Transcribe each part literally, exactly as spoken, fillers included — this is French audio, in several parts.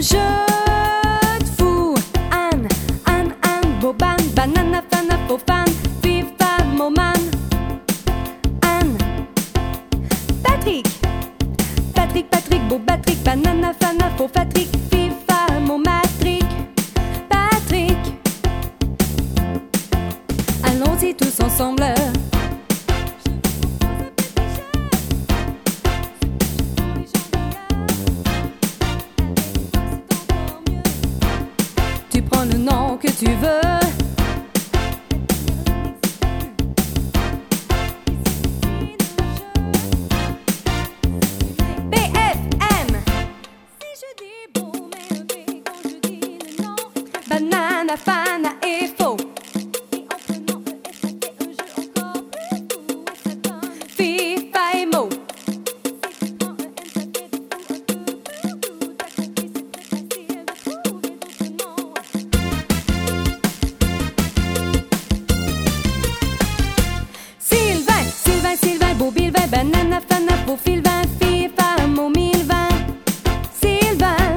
jeu de fou. Anne, Anne, Anne, Boban, Banana, Fana, Fofan, FIFA, Moman. Anne, Patrick, Patrick, Patrick, Beau Patrick, Banana, Fana, Faux Patrick, FIFA, mon Matrick, Patrick. Allons-y tous ensemble. Tu prends le nom que tu veux. B F M. Si je dis beau, mais un B quand je dis le nom. Banana, Fana et faux. Et en prenant le F, on fait un jeu encore plus fou. Et ça donne FIFA et Mo. Si tu prends un M, ça fait du coup un peu plus doux. T'as compris, c'est très facile de trouver d'autres noms. Sylvain, Sylvain, Sylvain, Beau Bilvain, Banana, Fana, Beau Filvin, FIFA, Mo mille vingt. Sylvain.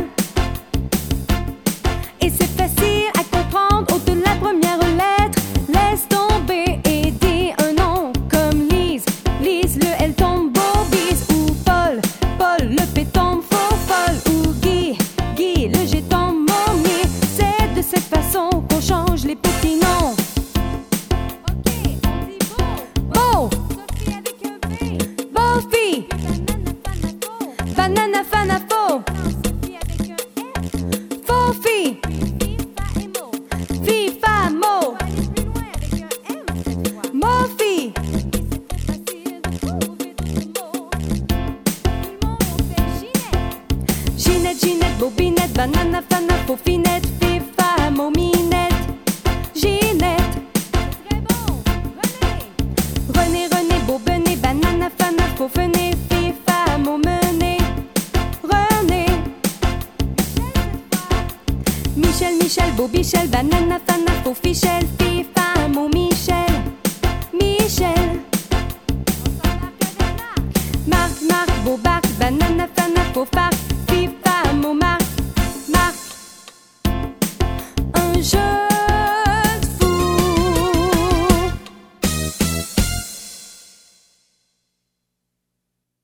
Et c'est facile à comprendre, ôte la première lettre, laisse tomber et dis un nom comme Lise, Lise, le L tombe, Bobise, ou Paul, Paul, le P tombe, faux folle, ou Guy, Guy, le G tombe, momie. C'est de cette façon qu'on change les petits noms. Ok, on dit beau, beau, Sophie avec un B, Beaufille, Banana, Fana, Faux, Sophie avec un F, Faux fille, FIFA et Mo, FIFA, Mo, on va aller plus loin avec un M cette fois, Mofi. Et c'est très facile de trouver d'autres mots. Tout le monde on fait Ginette, Ginette, Ginette, Bobinette, Banana, Fana, Faufinette, FIFA, Mominette, Ginette. C'est très bon. René, René, René, Beaubenet, Banana, Fana, Faufenet, FIFA, Momenet, René. Michel, Michel, Beau Bichel, Banana, Fana, Faux Fichel,